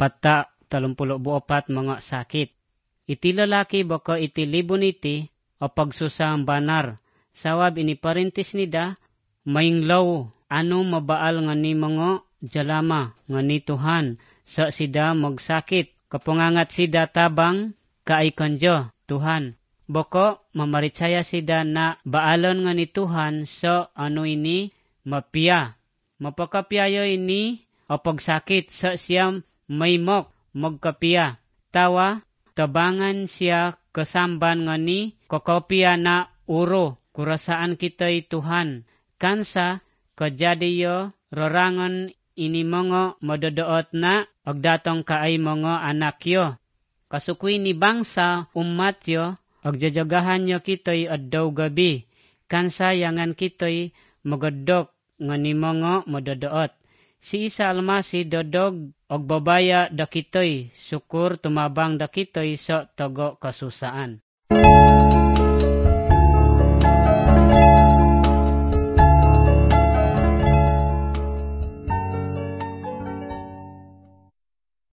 pata 34 mga sakit. Iti lalaki baka iti libon iti o pagsusang banar. Sawab ini parintis nida, mainglaw ano mabaal nga ni mga jalama nga ni Tuhan sa sida magsakit. Kapungangat sida tabang kaikanjo Tuhan. Bako mamaritsaya sida na baalon nga ni Tuhan sa ano ini mapia. Mapakapiayo ini o pagsakit sa siyam maymok magkapia. Tawa tabangan siya kasamban nga ni kakopia na uro. Kurasaan kita'y Tuhan. Kansa kajadiyo rorangan ini mga madodoot na agdatong kaay mga anak yo. Kasukwi ni bangsa umat yo, agjajagahan yo kita'y addaw gabi. Kansa yangan kita'y magadok nga ni mga madodoot. Si Isa Almasi dodog og babaya da kita'y sukur tumabang da kita'y sa tago kasusaan.